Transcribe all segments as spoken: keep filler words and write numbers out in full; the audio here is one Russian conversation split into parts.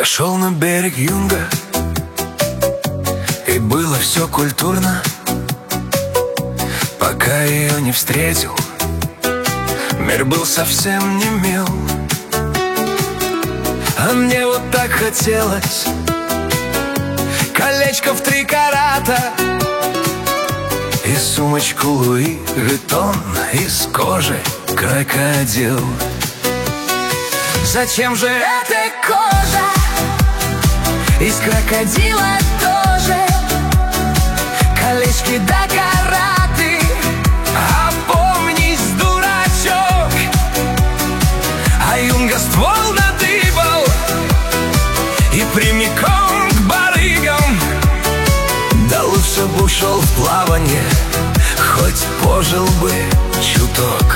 Зашел на берег Юнга, и было все культурно, пока ее не встретил. Мир был совсем не мил, а мне вот так хотелось колечко в три карата и сумочку Луи Виттон из кожи крокодил. Зачем же эта кожа из крокодила тоже? Колечки да караты, опомнись, дурачок. А Юнга ствол надыбал и прямиком к барыгам. Да лучше бы ушел в плавание, хоть пожил бы чуток.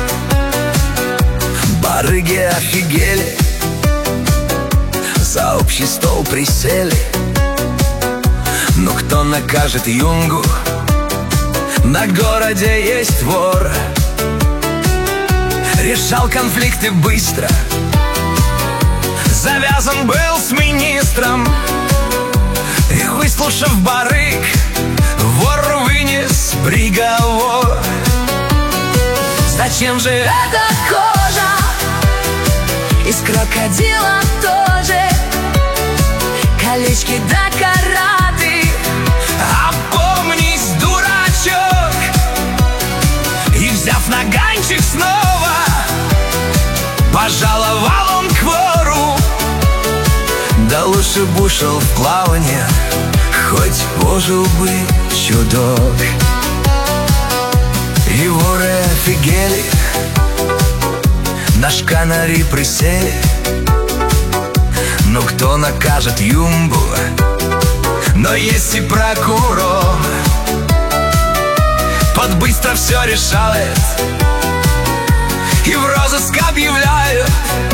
Барыги офигели, за общий стол присели. Ну кто накажет Юнгу? На городе есть вор. Решал конфликты быстро, завязан был с министром. И выслушав барыг, вор вынес приговор. Зачем же эта кожа из крокодила тоже? Колечки да караты, опомнись, дурачок. И взяв наганчик снова, пожаловал он к вору. Да лучше бы ушел в плавание, хоть пожил бы чудок. И воры офигели, на шканари присели. Ну кто накажет Юнгу? Но есть и прокурор, под быстро все решает и в розыск объявляют.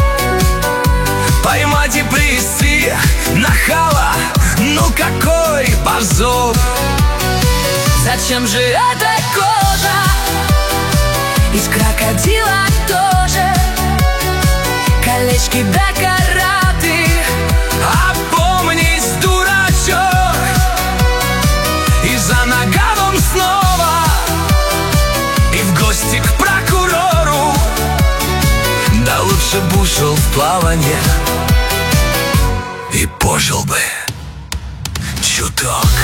Поймать и привести нахала, ну какой позор. Зачем же эта кожа из крокодила тоже? Колечки да караты, опомнись, дурачок. И за наганом снова, и в гости к прокурору. Да лучше бы ушел в плавание и пожил бы чуток.